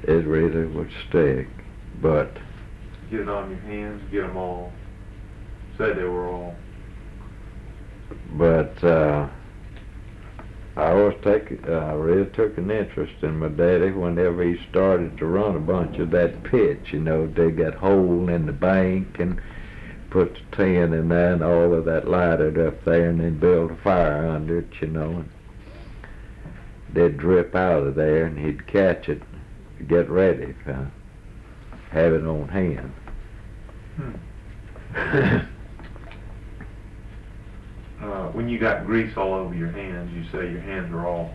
it really would stick. But Get it on your hands, get them all. Say they were all. But I really took an interest in my daddy whenever he started to run a bunch of that pitch, dig that hole in the bank and put the tin in there and all of that lighted up there and then build a fire under it, and they'd drip out of there and he'd catch it, get ready to have it on hand. When you got grease all over your hands, you say your hands are all.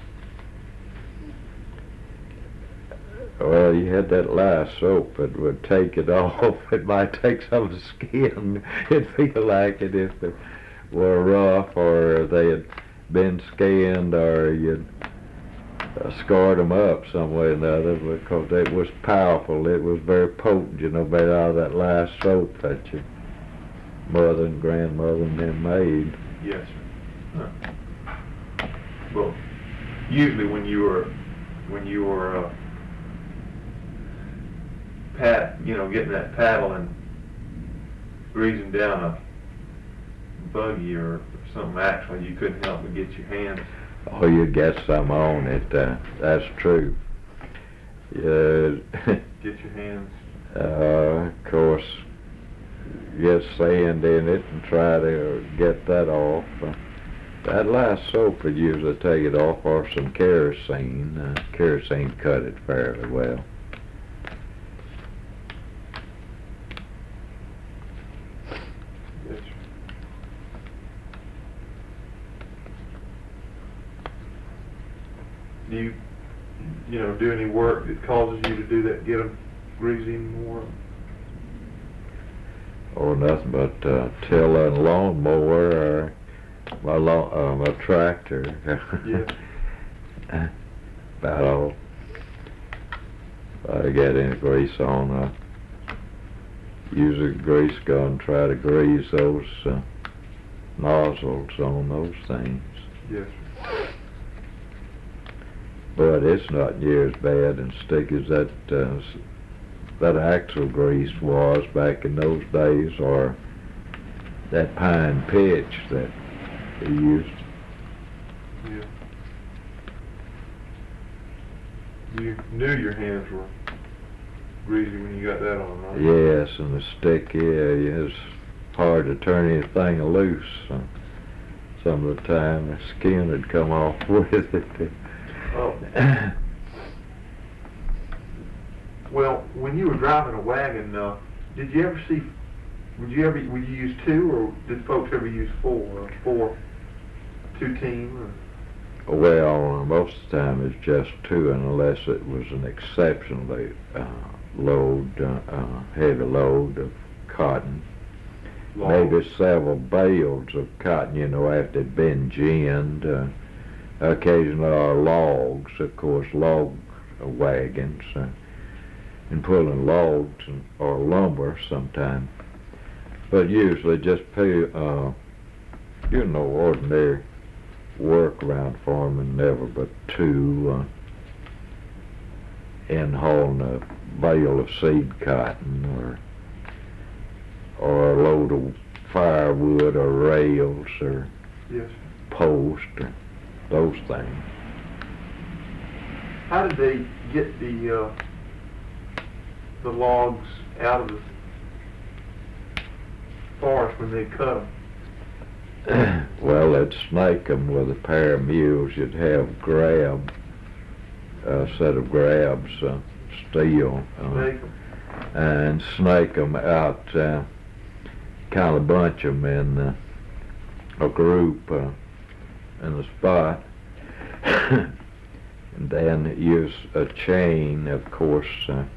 Well, you had that lye soap that would take it off. It might take some of the skin. It'd feel like it if they were rough or they had been skinned or you'd scarred them up some way or another, because it was powerful. It was very potent, made out of that lye soap that your mother and grandmother and them made. Yes, sir. Well, usually when you were getting that paddle and greasing down a buggy or something, actually, you couldn't help but get your hands. Oh, you get some on it. That's true. Get your hands. Of course, get sand in it and try to get that off. That lye soap would usually take it off, or some kerosene. Kerosene cut it fairly well. Yes, sir. Do you do any work that causes you to do that, get them greasy more? Or nothing but till a lawnmower or my tractor. Yeah. About all. If I get any grease on, I use a grease gun, try to grease those nozzles on those things. Yes. But it's not near as bad and sticky as that axle grease was back in those days, or that pine pitch that they used. Yeah. You knew your hands were greasy when you got that on, right? Yes, and the sticky, it's hard to turn anything loose. Some of the time the skin would come off with it. Oh. Well, when you were driving a wagon, would you use two, or did folks ever use four, two-team? Well, most of the time it's just two, unless it was an exceptionally heavy load of cotton. Logs. Maybe several bales of cotton, after it'd been ginned. Occasionally our logs, of course, log wagons, and pulling logs or lumber sometime. But usually just ordinary work around farming, never but two, in hauling a bale of seed cotton or a load of firewood or rails or Yes. post or those things. How did they get the logs out of the forest when they cut them? Well, they'd snake them with a pair of mules. You'd have a set of grabs, steel, Snake them. and snake them out, kind of bunch them in a group in the spot, and then use a chain, of course,